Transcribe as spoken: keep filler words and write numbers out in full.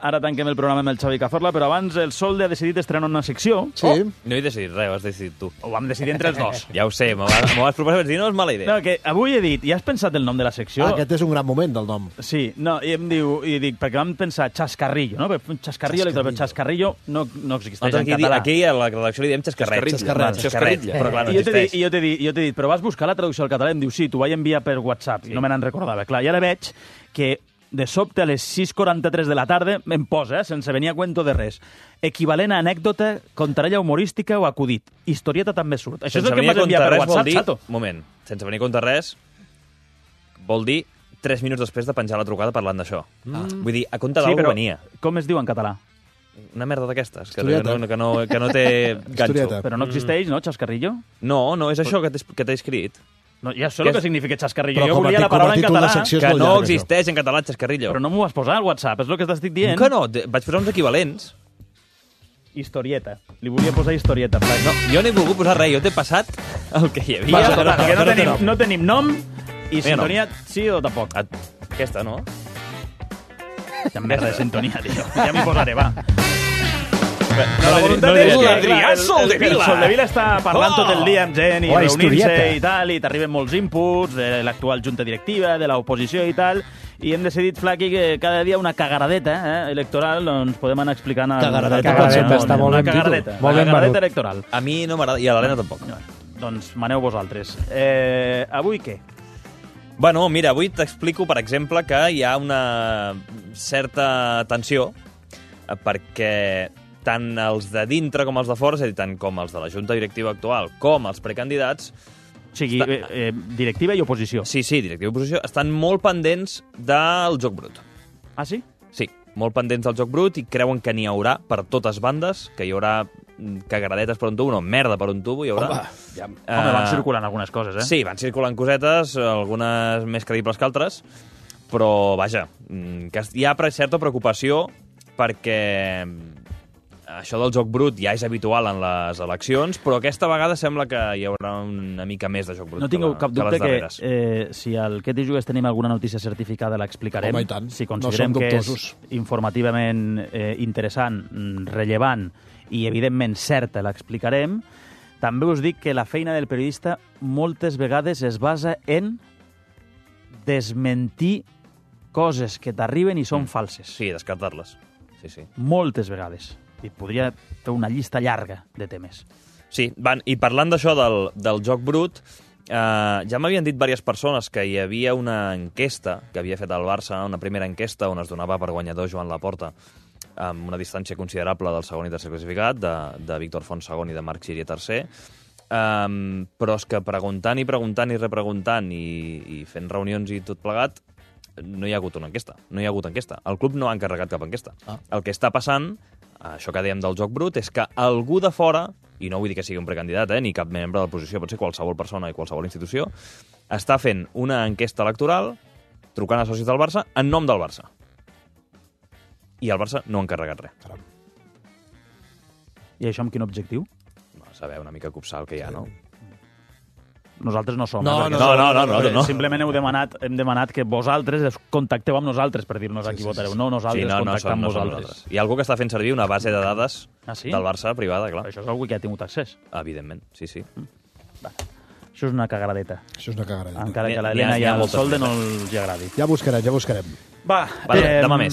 ara tanquem el programa amb el Xavi Cazorla, però abans el Solde ha decidit estrenar una secció. Sí. Oh, no he decidit res, ho has decidit tu. Ho vam decidir entre els dos. Ja ho sé, m'ho vas, vas proposar, vaig dir, no és mala idea. No, que avui he dit, ja has pensat el nom de la secció? Ah, aquest és un gran moment del nom. Sí, no, i em diu, i dic, perquè vam pensar Xascarrillo, no? Xascarrillo, Xascarrillo. Però Xascarrillo no, no existeix Nosaltres en català. Aquí a la redacció li diem xascarret. Xascarret. Xascarret, però clar, no I jo t'he dit, existeix. i jo t'he dit, jo t'he dit, però vas buscar la traducció al català? I em diu, sí, t'ho vaig enviar per WhatsApp, i no me n'en recordava. Clar, i ara veig que de sobte a les sis quaranta-tres de la tarda em posa, eh, sense venir a cuento de res, equivalent a anècdota, contarella humorística o acudit. Historieta també surt. Això és el que m'has enviat per WhatsApp, dir, xato. Moment, sense venir a comptar res, vol dir tres minuts després de penjar la trucada parlant d'això. Ah. Vull dir, a compte Sí, d'algú però venia. com es diu en català? Una merda d'aquestes, que, Historieta. no, que, no, que no té ganxo. Historieta. Però no existeix, no, Xascarrillo? No, no, és això que t'he que t'he escrit. No, ja sé el que significa Xascarrillo. Però Jo com a volia ti- la com a paraula en títol de català, secció és Que molt no llarg, això. existeix en català, xascarrillo. però no m'ho vas posar al WhatsApp, és el que t'estic dient. Que no? De- Vaig posar uns equivalents. Historieta. Li volia posar historieta. No, No, jo no he volgut posar res, jo t'he passat el que hi havia. Va, Però- total, que no, però té tenim, nom. no tenim nom i Vinga, sintonia sí o tampoc. Ah, Aquesta, no? Ja merda de sintonia, tio. Ja m'hi posaré, va. No, La li- voluntat no li és diré que, que clar, Adrià el, el, Soldevila. el Soldevila està parlant Oh! tot el dia amb gent i Oh, reunint-se historieta. i tal, i t'arriben molts inputs de l'actual junta directiva, de l'oposició i tal, i hem decidit, Flaqui, que cada dia una cagaradeta eh, electoral doncs podem anar explicant... a- Cagaradeta, a- com sempre, no, està molt una ben dit. cagaradeta, Molt una ben cagaradeta venut. electoral. A mi no m'agrada, i a l'Helena tampoc. No, doncs maneu vosaltres. Eh, avui què? Bueno, mira, avui t'explico, per exemple, que hi ha una certa tensió eh, perquè tant els de dintre com els de fora, és a dir, tant com els de la Junta Directiva actual com els precandidats, O sigui, Està- eh, eh, directiva i oposició. sí, sí, directiva i oposició, estan molt pendents del joc brut. Ah, sí? Sí, molt pendents del joc brut i creuen que n'hi haurà per totes bandes, que hi haurà mm, cagaradetes per un tubo, no, merda per un tubo, hi haurà. Home, ja... Home, van circulant algunes coses, eh? Sí, van circulant cosetes, algunes més creïbles que altres, però, vaja, mm, que hi ha pre- certa preocupació perquè mm, això del joc brut ja és habitual en les eleccions, però aquesta vegada sembla que hi haurà una mica més de joc brut No tingueu que, la, cap que dubte les que, darreres. eh, si al Què t'hi jugues tenim alguna notícia certificada l'explicarem. Home, i tant. Si No considerem som que és dubtosos. informativament eh, interessant, mm, rellevant i, evidentment, certa, l'explicarem. També us dic que la feina del periodista moltes vegades es basa en desmentir coses que t'arriben i són Mm. falses. Sí, descartar-les. Sí, sí. Moltes vegades. I podria fer una llista llarga de temes. Sí, van, i parlant d'això del, del joc brut, eh, ja m'havien dit diverses persones que hi havia una enquesta que havia fet el Barça, una primera enquesta on es donava per guanyador Joan Laporta amb una distància considerable del segon i tercer classificat, de, de Víctor Font segon i de Marc Xirier tercer, um, però és que preguntant i preguntant i repreguntant i, i fent reunions i tot plegat, no hi ha hagut una enquesta, no hi ha hagut enquesta. El club no ha encarregat cap enquesta. Ah. El que està passant, això que dèiem del joc brut, és que algú de fora, i no vull dir que sigui un precandidat, eh, ni cap membre de l'oposició, pot ser qualsevol persona i qualsevol institució, està fent una enquesta electoral trucant a socis del Barça en nom del Barça. I el Barça no ha encarregat res. I això amb quin objectiu? No, saber una mica copsar el que hi ha, no? Nosaltres no som. No, eh, perquè no, som- no, no, no, no, no. Simplement heu demanat, hem demanat que vosaltres es contacteu amb nosaltres per dir-nos a qui sí, sí, votareu. sí. No, nosaltres Sí, no, no contactar som, amb no som vosaltres. nosaltres. Hi ha algú que està fent servir una base de dades Ah, sí? del Barça privada, clar. Això és algú que ha tingut accés. Evidentment, sí, sí. Això és una cagaradeta. Això és una cagada. Encara N'hi que ha- a n'hi ha- l'Helena n'hi i ha al moltes Solde més. no els hi agradi. Ja buscarem, ja buscarem. Va, Vale, eh, demà més.